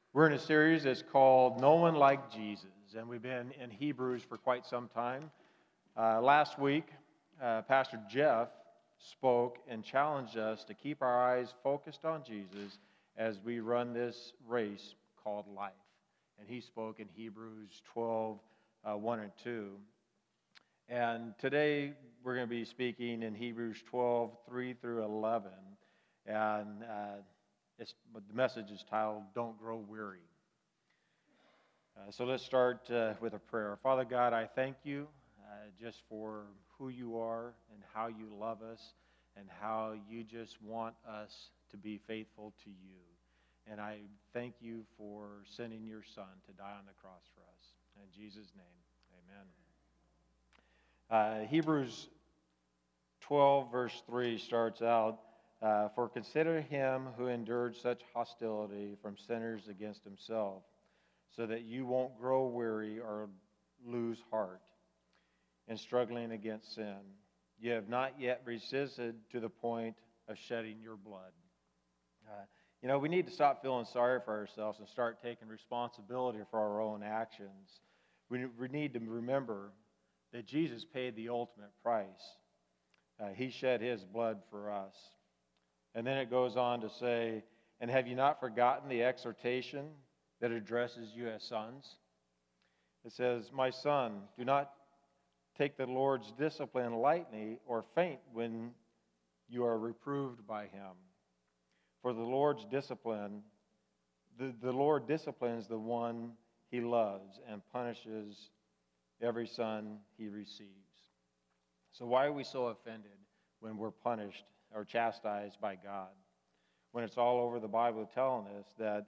We're in a series that's called No One Like Jesus, and we've been in Hebrews for quite some time. Last week, Pastor Jeff spoke and challenged us to keep our eyes focused on Jesus as we run this race called life. And he spoke in Hebrews 12, 1 and 2. And today, we're going to be speaking in Hebrews 12, 3 through 11. And but the message is titled, Don't Grow Weary. So let's start with a prayer. Father God, I thank you just for who you are and how you love us and how you just want us to be faithful to you. And I thank you for sending your Son to die on the cross for us. In Jesus' name, amen. Hebrews 12, verse 3 starts out, For consider him who endured such hostility from sinners against himself, so that you won't grow weary or lose heart in struggling against sin. You have not yet resisted to the point of shedding your blood. We need to stop feeling sorry for ourselves and start taking responsibility for our own actions. We need to remember that Jesus paid the ultimate price. He shed his blood for us. And then it goes on to say, and have you not forgotten the exhortation that addresses you as sons? It says, my son, do not take the Lord's discipline lightly or faint when you are reproved by him. For the Lord's discipline, the Lord disciplines the one he loves and punishes every son he receives. So why are we so offended when we're punished or chastised by God, when it's all over the Bible telling us that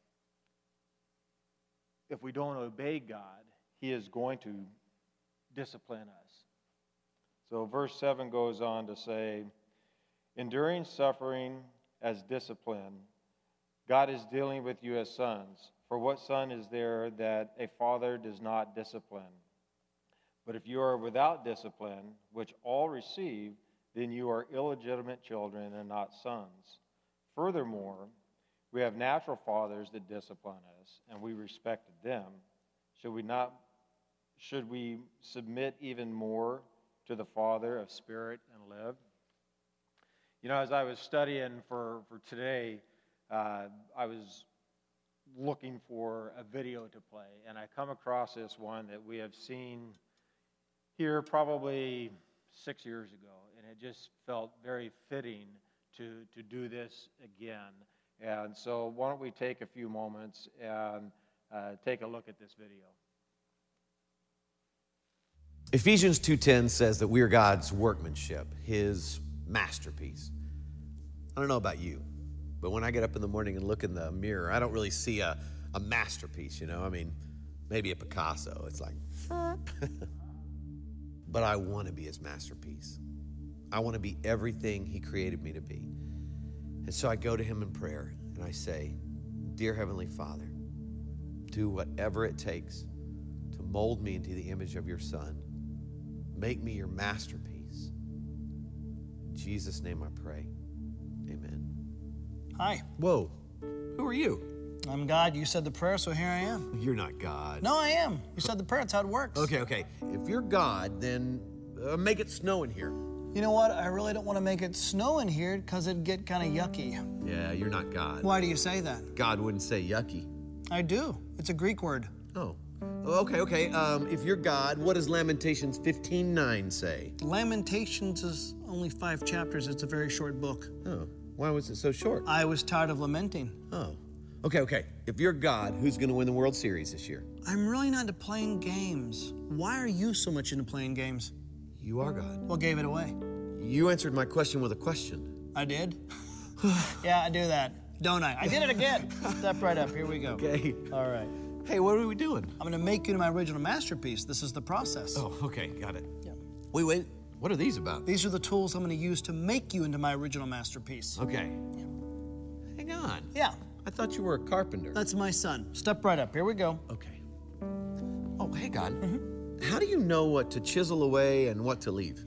if we don't obey God, he is going to discipline us? So verse 7 goes on to say, enduring suffering as discipline, God is dealing with you as sons. For what son is there that a father does not discipline? But if you are without discipline, which all receive, then you are illegitimate children and not sons. Furthermore, we have natural fathers that discipline us, and we respected them. Should we submit even more to the Father of Spirit and live? As I was studying for today, I was looking for a video to play, and I come across this one that we have seen here probably 6 years ago, and it just felt very fitting to do this again. And so why don't we take a few moments and take a look at this video. Ephesians 2:10 says that we are God's workmanship, his masterpiece. I don't know about you, but when I get up in the morning and look in the mirror, I don't really see a masterpiece, maybe a Picasso. It's like, but I want to be his masterpiece. I want to be everything he created me to be. And so I go to him in prayer and I say, Dear Heavenly Father, do whatever it takes to mold me into the image of your Son. Make me your masterpiece. In Jesus' name I pray. Amen. Hi. Whoa. Who are you? I'm God. You said the prayer, so here I am. You're not God. No, I am. You said the prayer. That's how it works. Okay. If you're God, then make it snow in here. You know what? I really don't want to make it snow in here because it'd get kind of yucky. Yeah, you're not God. Why do you say that? God wouldn't say yucky. I do. It's a Greek word. Oh. Okay. If you're God, what does Lamentations 15:9 say? Lamentations is only 5 chapters. It's a very short book. Oh. Why was it so short? I was tired of lamenting. Oh. Okay. If you're God, who's going to win the World Series this year? I'm really not into playing games. Why are you so much into playing games? You are God. What gave it away? You answered my question with a question. I did? Yeah, I do that, don't I? I did it again. Step right up. Here we go. Okay. All right. Hey, what are we doing? I'm going to make you into my original masterpiece. This is the process. Oh, okay. Got it. Yeah. Wait. What are these about? These are the tools I'm going to use to make you into my original masterpiece. Okay. Yeah. Hang on. Yeah. I thought you were a carpenter. That's my son. Step right up. Here we go. Okay. Oh, hey, God. How do you know what to chisel away and what to leave?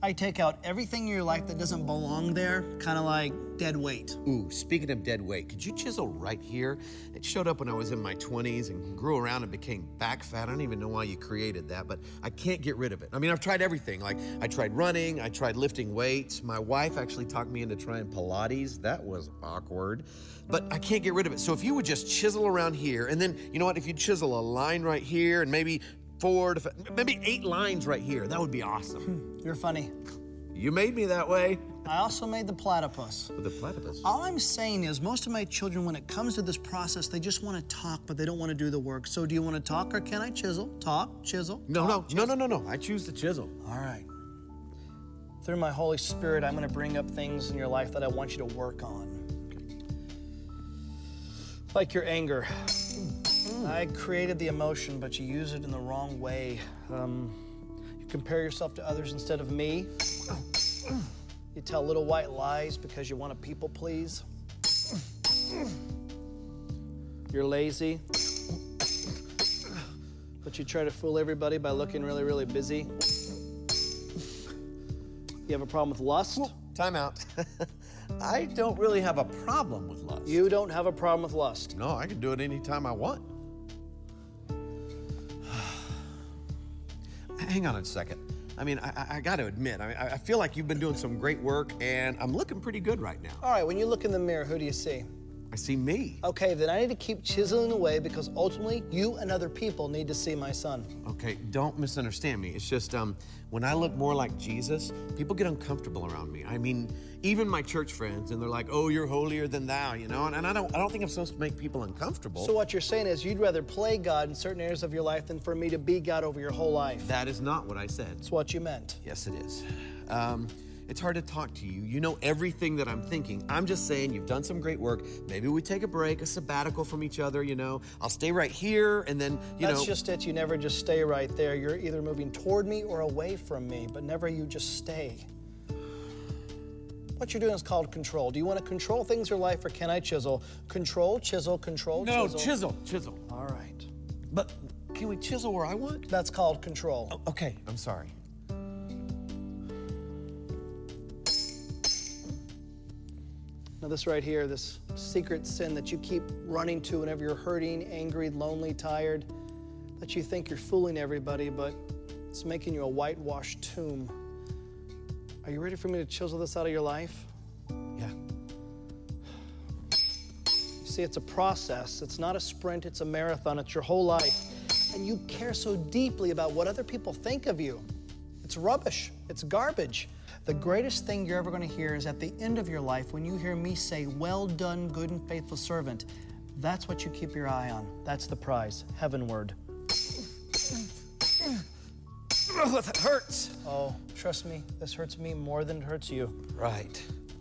I take out everything in your life that doesn't belong there, kind of like dead weight. Ooh, speaking of dead weight, could you chisel right here? It showed up when I was in my 20s and grew around and became back fat. I don't even know why you created that, but I can't get rid of it. I mean, I've tried everything. Like, I tried running, I tried lifting weights. My wife actually talked me into trying Pilates. That was awkward, but I can't get rid of it. So if you would just chisel around here, and then, you know what, if you chisel a line right here and maybe 8 lines right here, that would be awesome. You're funny. You made me that way. I also made the platypus. With the platypus. All I'm saying is most of my children, when it comes to this process, they just want to talk, but they don't want to do the work. So do you want to talk or can I chisel? Talk, chisel. No. I choose the chisel. All right. Through my Holy Spirit, I'm going to bring up things in your life that I want you to work on. Like your anger. I created the emotion, but you use it in the wrong way. You compare yourself to others instead of me. You tell little white lies because you want to people please. You're lazy, but you try to fool everybody by looking really, really busy. You have a problem with lust? Time out. I don't really have a problem with lust. You don't have a problem with lust. No, I can do it anytime I want. Hang on a second. I mean, I got to admit, I feel like you've been doing some great work, and I'm looking pretty good right now. All right, when you look in the mirror, who do you see? I see me. Okay, then I need to keep chiseling away because ultimately you and other people need to see my son. Okay, don't misunderstand me. It's just when I look more like Jesus, people get uncomfortable around me. I mean, even my church friends, and they're like, "Oh, you're holier than thou," you know. And I don't think I'm supposed to make people uncomfortable. So what you're saying is you'd rather play God in certain areas of your life than for me to be God over your whole life. That is not what I said. That's what you meant. Yes, it is. It's hard to talk to you. You know everything that I'm thinking. I'm just saying you've done some great work. Maybe we take a break, a sabbatical from each other, you know. I'll stay right here, and then, That's just it. You never just stay right there. You're either moving toward me or away from me, but never you just stay. What you're doing is called control. Do you want to control things in your life, or can I chisel? Control, chisel, control, No, chisel. chisel. All right. But can we chisel where I want? That's called control. Oh, okay, I'm sorry. Now this right here, this secret sin that you keep running to whenever you're hurting, angry, lonely, tired, that you think you're fooling everybody, but it's making you a whitewashed tomb. Are you ready for me to chisel this out of your life? Yeah. You see, it's a process. It's not a sprint, it's a marathon. It's your whole life. And you care so deeply about what other people think of you. It's rubbish. It's garbage. The greatest thing you're ever going to hear is at the end of your life when you hear me say, "Well done, good and faithful servant." That's what you keep your eye on. That's the prize, heavenward. Oh, that hurts. Oh, trust me, this hurts me more than it hurts you. Right.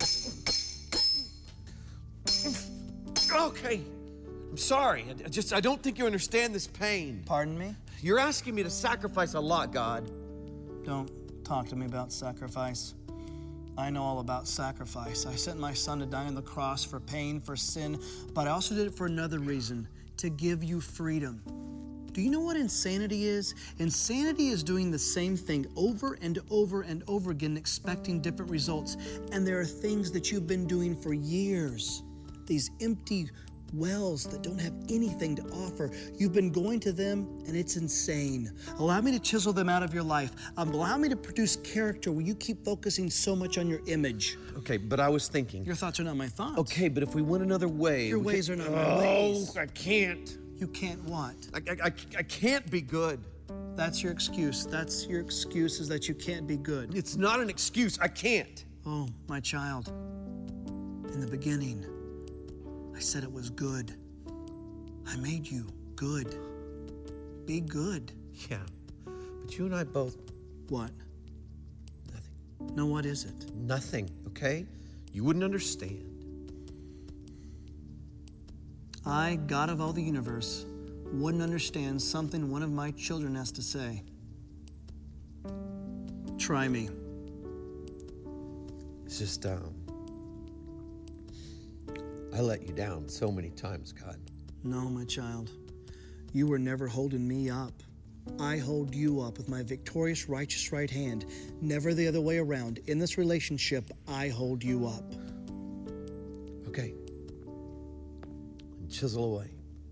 Okay. I'm sorry. I don't think you understand this pain. Pardon me? You're asking me to sacrifice a lot, God. Don't talk to me about sacrifice. I know all about sacrifice. I sent my son to die on the cross for pain, for sin, but I also did it for another reason, to give you freedom. Do you know what insanity is? Insanity is doing the same thing over and over and over again, expecting different results. And there are things that you've been doing for years, these empty wells that don't have anything to offer. You've been going to them, and it's insane. Allow me to chisel them out of your life. Allow me to produce character where you keep focusing so much on your image. Okay, but I was thinking. Your thoughts are not my thoughts. Okay, but if we went another way. Your ways are not my ways. Oh, I can't. You can't what? I can't be good. That's your excuse. That's your excuse, is that you can't be good. It's not an excuse. I can't. Oh, my child. In the beginning, I said it was good. I made you good. Be good. Yeah, but you and I both. What? Nothing. No, what is it? Nothing, okay? You wouldn't understand. I, God of all the universe, wouldn't understand something one of my children has to say. Try me. It's just, I let you down so many times, God. No, my child. You were never holding me up. I hold you up with my victorious, righteous right hand, never the other way around. In this relationship, I hold you up. Okay. Chisel away.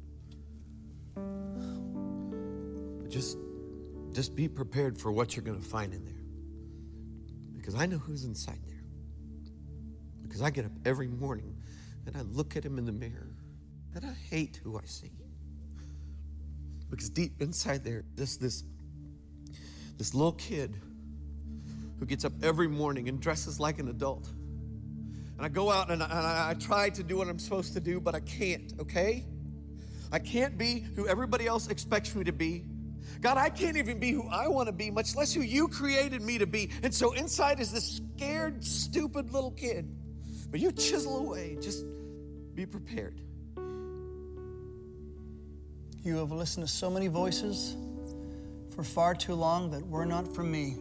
But just be prepared for what you're going to find in there. Because I know who's inside there. Because I get up every morning and I look at him in the mirror and I hate who I see. Because deep inside there, this little kid who gets up every morning and dresses like an adult. And I go out and I try to do what I'm supposed to do, but I can't, okay? I can't be who everybody else expects me to be. God, I can't even be who I want to be, much less who you created me to be. And so inside is this scared, stupid little kid. But you chisel away. Just be prepared. You have listened to so many voices for far too long that were not from me.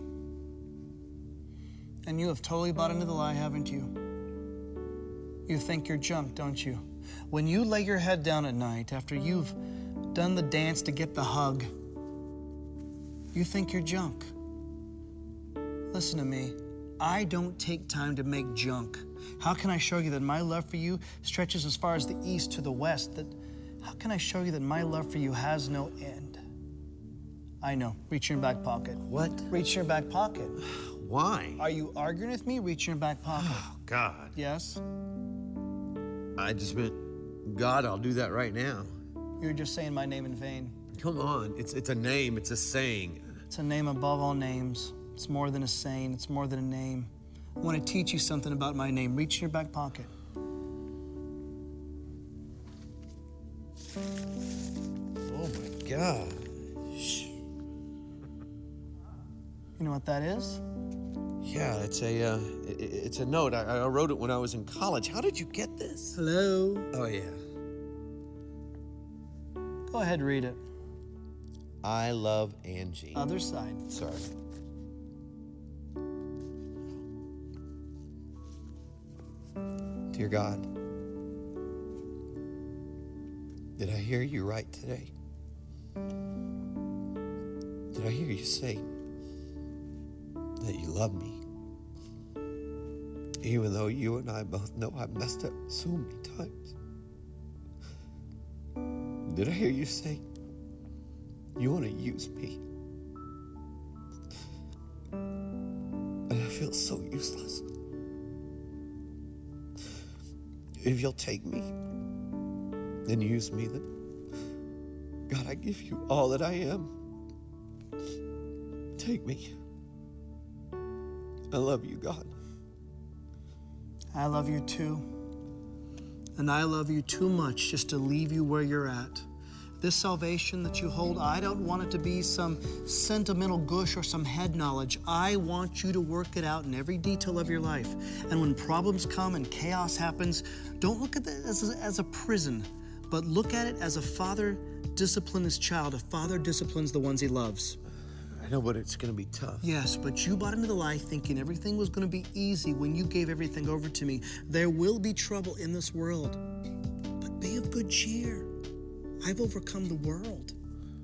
And you have totally bought into the lie, haven't you? You think you're junk, don't you? When you lay your head down at night after you've done the dance to get the hug, you think you're junk. Listen to me. I don't take time to make junk. How can I show you that my love for you stretches as far as the east to the west? How can I show you that my love for you has no end? I know. Reach in your back pocket. What? Reach in your back pocket. Why? Are you arguing with me? Reach in your back pocket. Oh, God. Yes? I just meant, God, I'll do that right now. You're just saying my name in vain. Come on. It's a name. It's a saying. It's a name above all names. It's more than a saying. It's more than a name. I want to teach you something about my name. Reach in your back pocket. Oh, my gosh. You know what that is? Yeah, it's a note. I wrote it when I was in college. How did you get this? Hello? Oh, yeah. Go ahead, read it. I love Angie. Other side. Sorry. Dear God, did I hear you right today? Did I hear you say that you love me? Even though you and I both know I've messed up so many times. Did I hear you say you want to use me? And I feel so useless. If you'll take me and use me, then God, I give you all that I am. Take me. I love you, God. I love you too. And I love you too much just to leave you where you're at. This salvation that you hold, I don't want it to be some sentimental gush or some head knowledge. I want you to work it out in every detail of your life. And when problems come and chaos happens, don't look at it as a prison, but look at it as a father disciplines his child. A father disciplines the ones he loves. I know, but it's going to be tough. Yes, but you bought into the lie thinking everything was going to be easy when you gave everything over to me. There will be trouble in this world, but be of good cheer. I've overcome the world.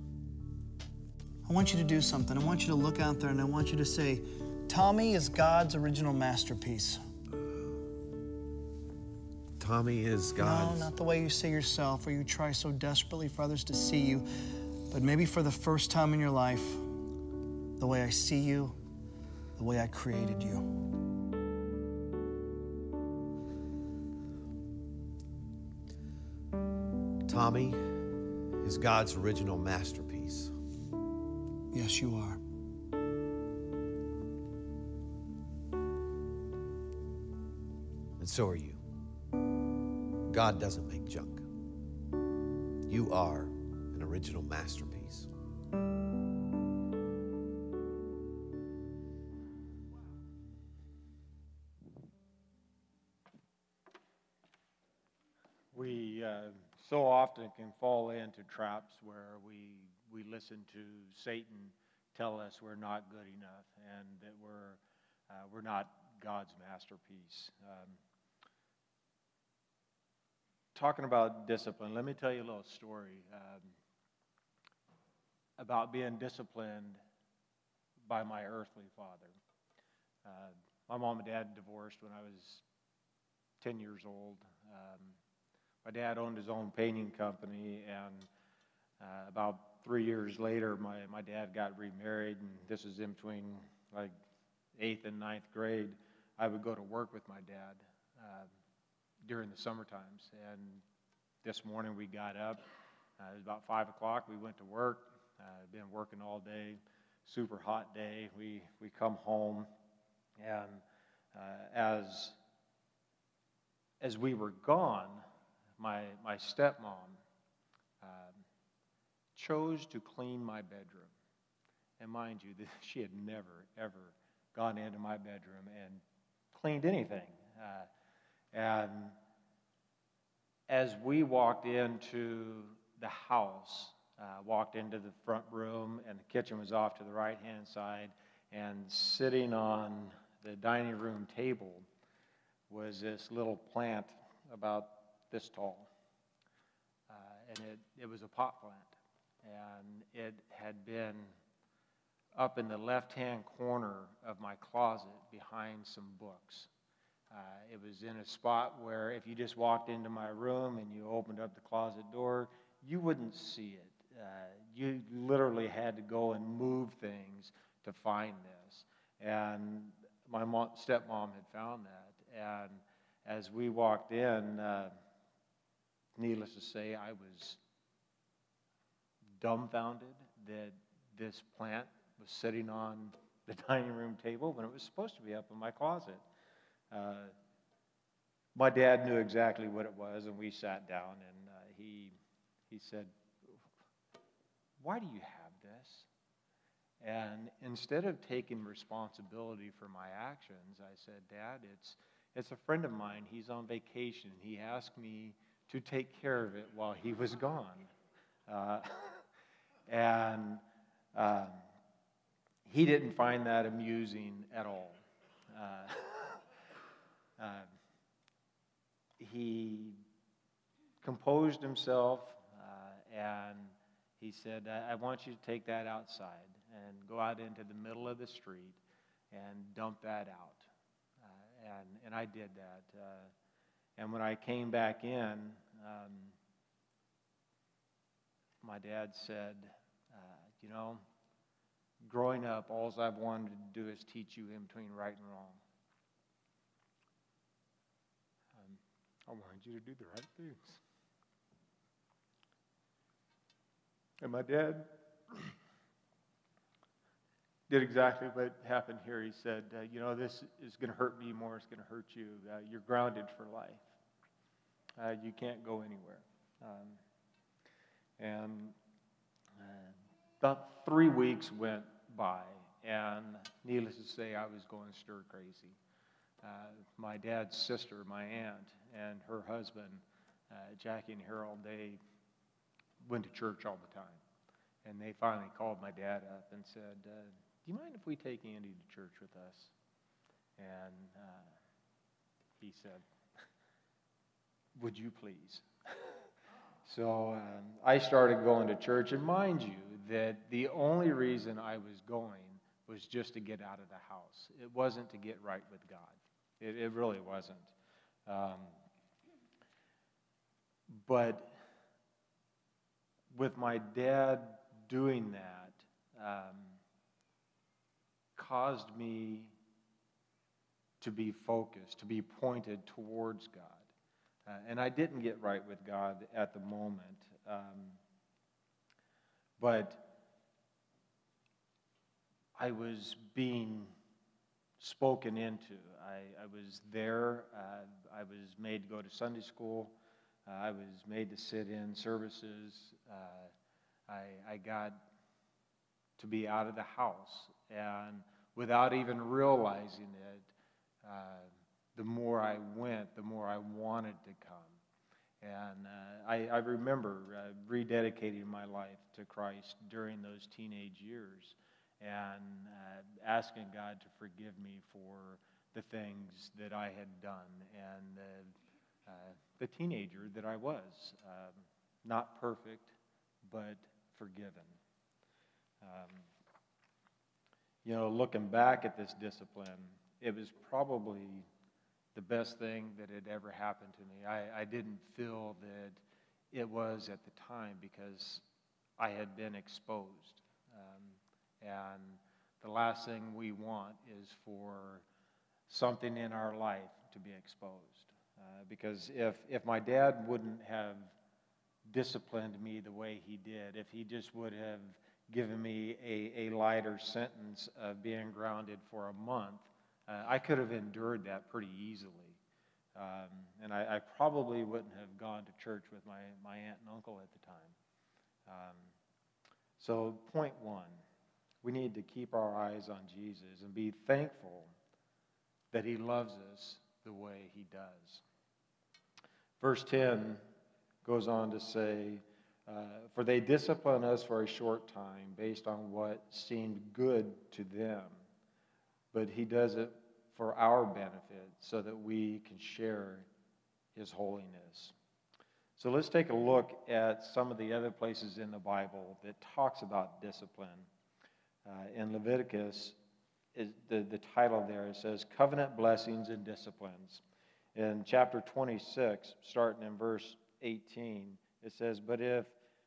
I want you to do something. I want you to look out there and I want you to say, Tommy is God's original masterpiece. Tommy is God's... No, not the way you see yourself or you try so desperately for others to see you, but maybe for the first time in your life, the way I see you, the way I created you. Tommy is God's original masterpiece. Yes, you are. And so are you. God doesn't make junk. You are an original masterpiece. We so often can fall into traps where we listen to Satan tell us we're not good enough and that we're not God's masterpiece. Talking about discipline, let me tell you a little story. about being disciplined by my earthly father. My mom and dad divorced when I was 10 years old. My dad owned his own painting company, and about 3 years later, my dad got remarried, and this was in between like 8th and 9th grade. I would go to work with my dad during the summer times, and this morning we got up. It was about 5 o'clock. We went to work. Been working all day, super hot day. We come home, and as we were gone, my stepmom chose to clean my bedroom. And mind you, she had never, ever gone into my bedroom and cleaned anything. And as we walked into the house, walked into the front room, and the kitchen was off to the right-hand side, and sitting on the dining room table was this little plant about this tall. And it was a pot plant. And it had been up in the left-hand corner of my closet behind some books. It was in a spot where if you just walked into my room and you opened up the closet door, you wouldn't see it. You literally had to go and move things to find this. And my stepmom had found that. And as we walked in, needless to say, I was dumbfounded that this plant was sitting on the dining room table when it was supposed to be up in my closet. My dad knew exactly what it was, and we sat down, and he said, "Why do you have this?" And instead of taking responsibility for my actions, I said, "Dad, it's a friend of mine. He's on vacation. He asked me to take care of it while he was gone." And he didn't find that amusing at all. He composed himself, and he said, "I want you to take that outside and go out into the middle of the street and dump that out." And I did that. And when I came back in, my dad said, growing up, all I've wanted to do is teach you in between right and wrong. I wanted you to do the right things. And my dad did exactly what happened here. He said, this is going to hurt me more. It's going to hurt you. You're grounded for life. You can't go anywhere. And about 3 weeks went by, and needless to say, I was going stir crazy. My dad's sister, my aunt, and her husband, Jackie and Harold, they went to church all the time. And they finally called my dad up and said, "Do you mind if we take Andy to church with us?" And he said, "Would you please?" So I started going to church, and mind you, that the only reason I was going was just to get out of the house. It wasn't to get right with God. It really wasn't. But with my dad doing that, caused me to be focused, to be pointed towards God. And I didn't get right with God at the moment. But I was being spoken into. I was there. I was made to go to Sunday school. I was made to sit in services. I got to be out of the house. And without even realizing it, the more I went, the more I wanted to come. And I remember rededicating my life to Christ during those teenage years and asking God to forgive me for the things that I had done and the teenager that I was. Not perfect, but forgiven. Um, looking back at this discipline, it was probably the best thing that had ever happened to me. I didn't feel that it was at the time because I had been exposed. And the last thing we want is for something in our life to be exposed. Because if my dad wouldn't have disciplined me the way he did, if he just would have given me a lighter sentence of being grounded for a month, I could have endured that pretty easily. And I probably wouldn't have gone to church with my aunt and uncle at the time. So point one, we need to keep our eyes on Jesus and be thankful that he loves us the way he does. Verse 10 goes on to say, for they discipline us for a short time based on what seemed good to them, but he does it for our benefit so that we can share his holiness. So let's take a look at some of the other places in the Bible that talks about discipline. In Leviticus, the title there, it says Covenant Blessings and Disciplines. In chapter 26, starting in verse 18, it says, but if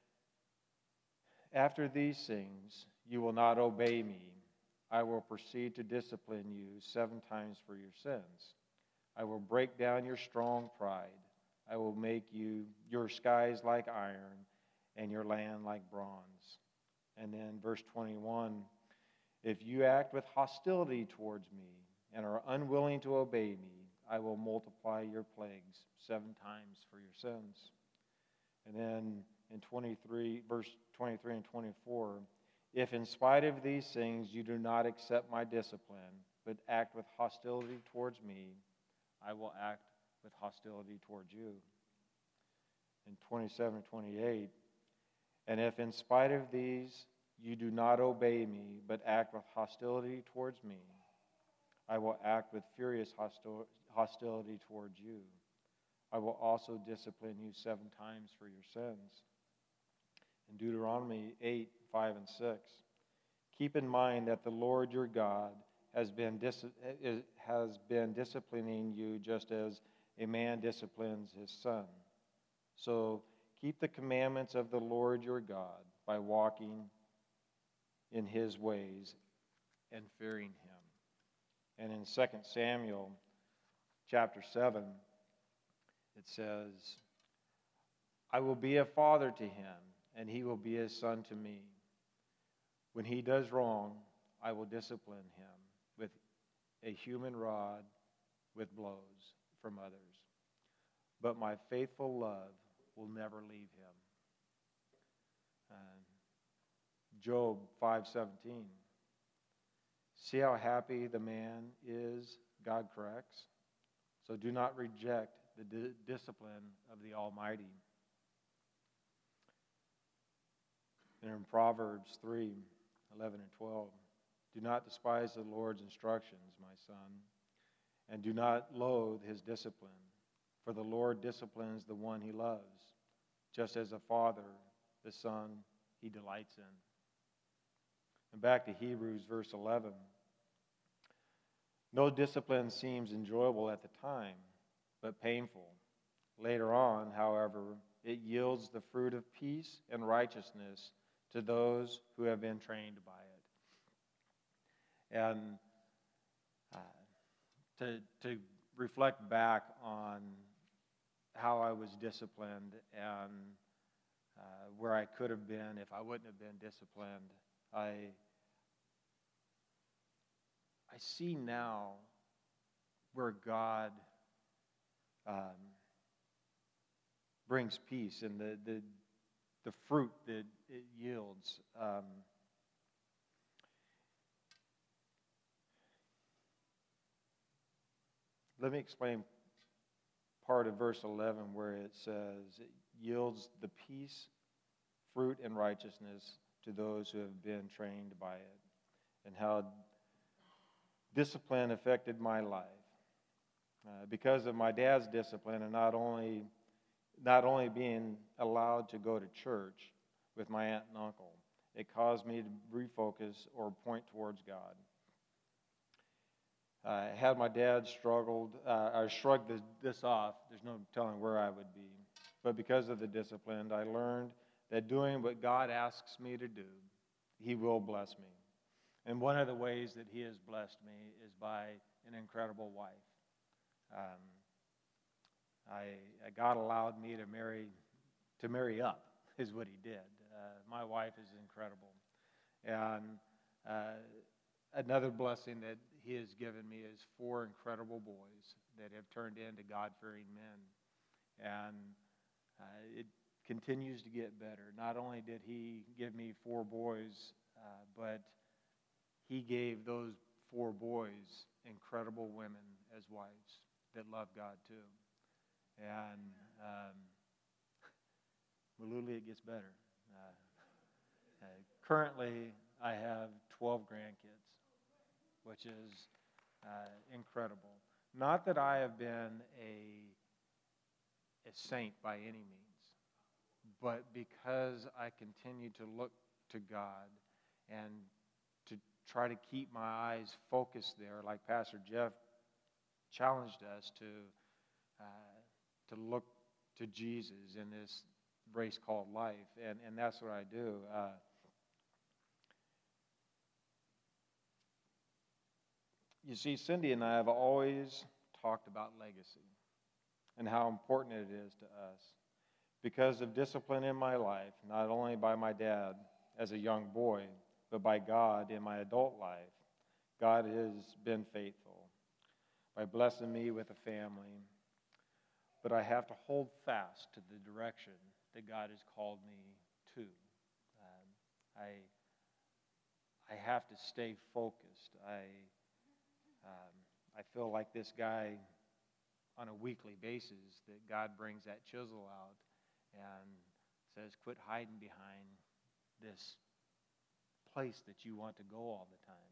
after these things you will not obey me, I will proceed to discipline you 7 times for your sins. I will break down your strong pride. I will make your skies like iron and your land like bronze. And then verse 21, if you act with hostility towards me and are unwilling to obey me, I will multiply your plagues 7 times for your sins. And then in verse 23 and 24, if in spite of these things you do not accept my discipline, but act with hostility towards me, I will act with hostility towards you. In 27 and 28, and if in spite of these you do not obey me, but act with hostility towards me, I will act with furious hostility towards you. I will also discipline you 7 times for your sins. In Deuteronomy 8, 5 and 6, keep in mind that the Lord your God has been disciplining you just as a man disciplines his son. So keep the commandments of the Lord your God by walking in his ways and fearing him. And in 2 Samuel chapter 7, it says, I will be a father to him, and he will be a son to me. When he does wrong, I will discipline him with a human rod with blows from others. But my faithful love will never leave him. Job 5:17. See how happy the man is God corrects? So do not reject the discipline of the Almighty. And in Proverbs 3:11 and 12, do not despise the Lord's instructions, my son, and do not loathe his discipline. For the Lord disciplines the one he loves, just as a father, the son he delights in. And back to Hebrews verse 11. No discipline seems enjoyable at the time, but painful. Later on, however, it yields the fruit of peace and righteousness to those who have been trained by it. And to reflect back on how I was disciplined and where I could have been if I wouldn't have been disciplined, I see now where God brings peace and the fruit that it yields. Let me explain part of verse 11 where it says it yields the peace, fruit, and righteousness to those who have been trained by it, and how discipline affected my life. Because of my dad's discipline, and not only being allowed to go to church with my aunt and uncle, it caused me to refocus or point towards God. Had my dad struggled, I shrugged this off. There's no telling where I would be. But because of the discipline, I learned that doing what God asks me to do, He will bless me. And one of the ways that He has blessed me is by an incredible wife. God allowed me to marry up, is what He did. My wife is incredible. And another blessing that He has given me is 4 incredible boys that have turned into God-fearing men. And it continues to get better. Not only did He give me 4 boys, but He gave those 4 boys incredible women as wives that love God too. And Maluli, it gets better. Currently, I have 12 grandkids, which is incredible. Not that I have been a saint by any means, but because I continue to look to God and to try to keep my eyes focused there, like Pastor Jeff challenged us to look to Jesus in this race called life, and that's what I do. You see, Cindy and I have always talked about legacy and how important it is to us. Because of discipline in my life, not only by my dad as a young boy, but by God in my adult life, God has been faithful by blessing me with a family. But I have to hold fast to the direction that God has called me to. I have to stay focused. I feel like this guy on a weekly basis that God brings that chisel out and says, quit hiding behind this place that you want to go all the time.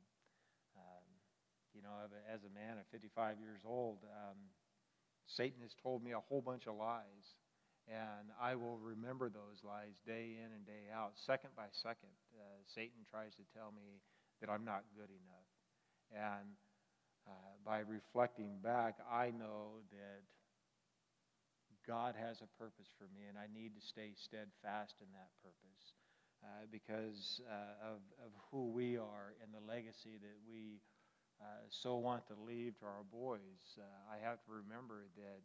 As a man at 55 years old, Satan has told me a whole bunch of lies, and I will remember those lies day in and day out. Second by second, Satan tries to tell me that I'm not good enough. And by reflecting back, I know that God has a purpose for me, and I need to stay steadfast in that purpose because of who we are and the legacy that we so want to leave to our boys. I have to remember that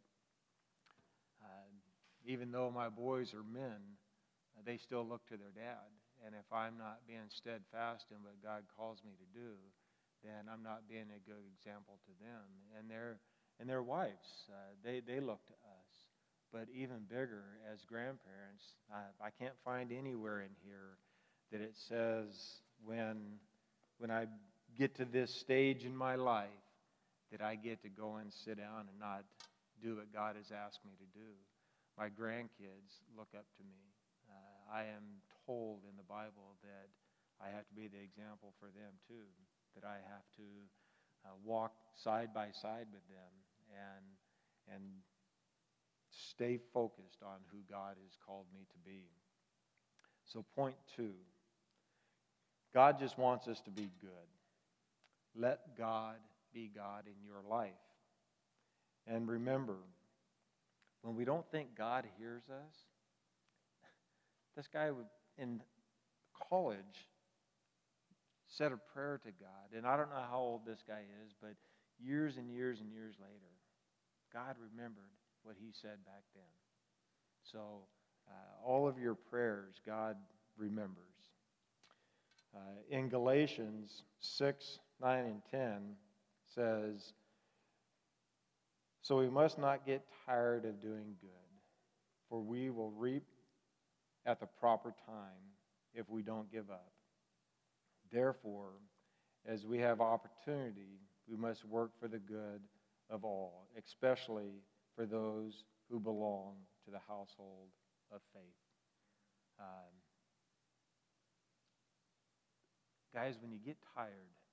even though my boys are men, they still look to their dad. And if I'm not being steadfast in what God calls me to do, then I'm not being a good example to them. And their wives, they look to us. But even bigger, as grandparents, I can't find anywhere in here that it says when I get to this stage in my life that I get to go and sit down and not do what God has asked me to do. My grandkids look up to me. I am told in the Bible that I have to be the example for them too, that I have to walk side by side with them and stay focused on who God has called me to be. So point 2, God just wants us to be good. Let God be God in your life. And remember, when we don't think God hears us, this guy in college said a prayer to God. And I don't know how old this guy is, but years and years and years later, God remembered what he said back then. So all of your prayers, God remembers. In Galatians 6, 9, and 10 says, so we must not get tired of doing good, for we will reap at the proper time if we don't give up. Therefore, as we have opportunity, we must work for the good of all, especially for those who belong to the household of faith. Guys, when you get tired,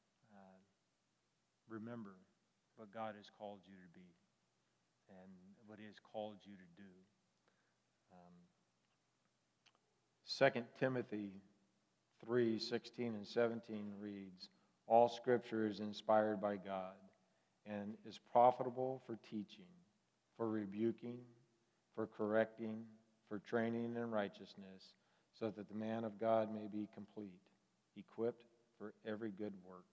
remember what God has called you to be and what He has called you to do. 2 Timothy 3:16 and 17 reads, "All Scripture is inspired by God and is profitable for teaching, for rebuking, for correcting, for training in righteousness, so that the man of God may be complete, equipped for every good work."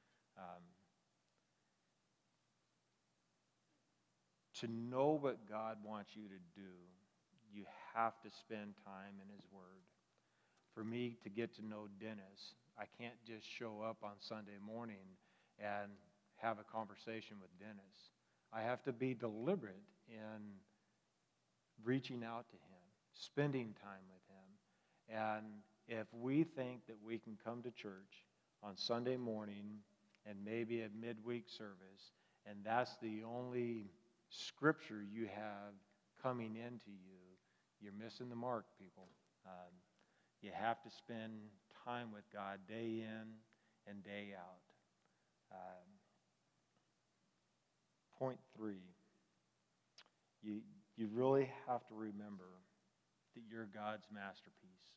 To know what God wants you to do, you have to spend time in His Word. For me to get to know Dennis, I can't just show up on Sunday morning and have a conversation with Dennis. I have to be deliberate in reaching out to him, spending time with him. And if we think that we can come to church on Sunday morning and maybe a midweek service, and that's the only Scripture you have coming into you, you're missing the mark, people. You have to spend time with God day in and day out. Point 3, you really have to remember that you're God's masterpiece,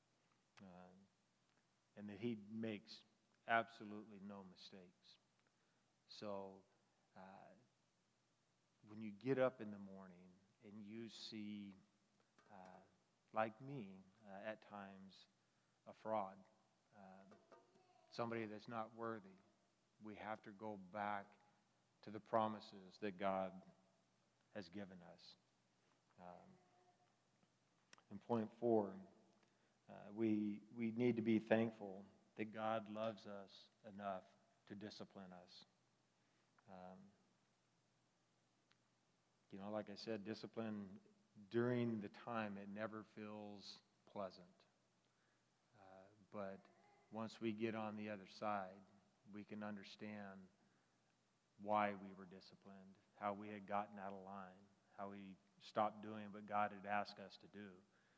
and that He makes absolutely no mistakes. So when you get up in the morning and you see, like me, at times, a fraud, somebody that's not worthy, we have to go back to the promises that God has given us. And point 4, we need to be thankful that God loves us enough to discipline us. Like I said, discipline during the time, it never feels pleasant. But once we get on the other side, we can understand why we were disciplined, how we had gotten out of line, how we stopped doing what God had asked us to do.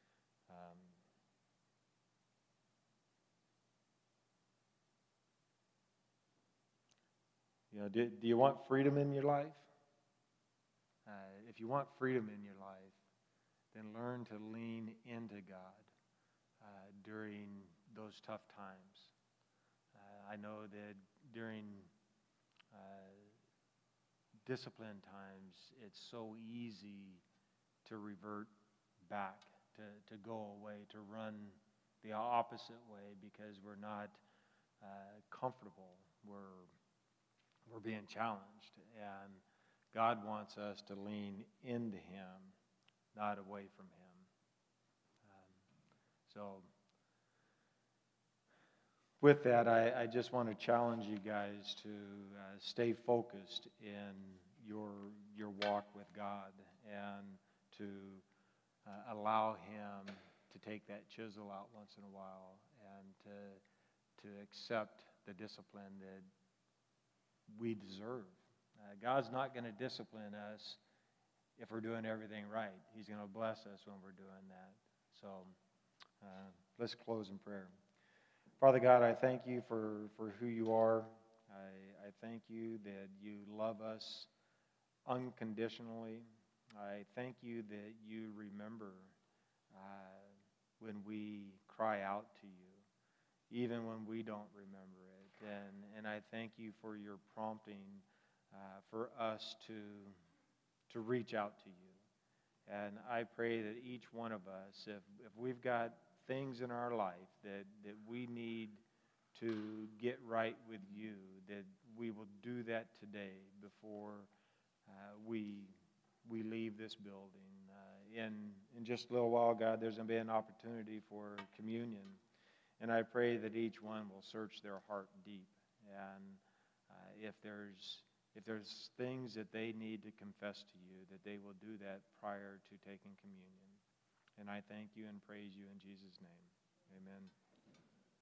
Do you want freedom in your life? If you want freedom in your life, then learn to lean into God during those tough times. I know that during discipline times, it's so easy to revert back, to go away, to run the opposite way because we're not comfortable. We're being challenged, and God wants us to lean into Him, not away from Him. So with that, I just want to challenge you guys to stay focused in your walk with God and to allow Him to take that chisel out once in a while and to accept the discipline that we deserve. God's not going to discipline us if we're doing everything right. He's going to bless us when we're doing that. So let's close in prayer. Father God, I thank you for who you are. I thank you that you love us unconditionally. I thank you that you remember when we cry out to you, even when we don't remember it. And I thank you for your prompting for us to reach out to you. And I pray that each one of us, if we've got things in our life that we need to get right with you, that we will do that today before we leave this building. In just a little while, God, there's going to be an opportunity for communion. And I pray that each one will search their heart deep. And if there's things that they need to confess to you, that they will do that prior to taking communion. And I thank you and praise you in Jesus' name. Amen.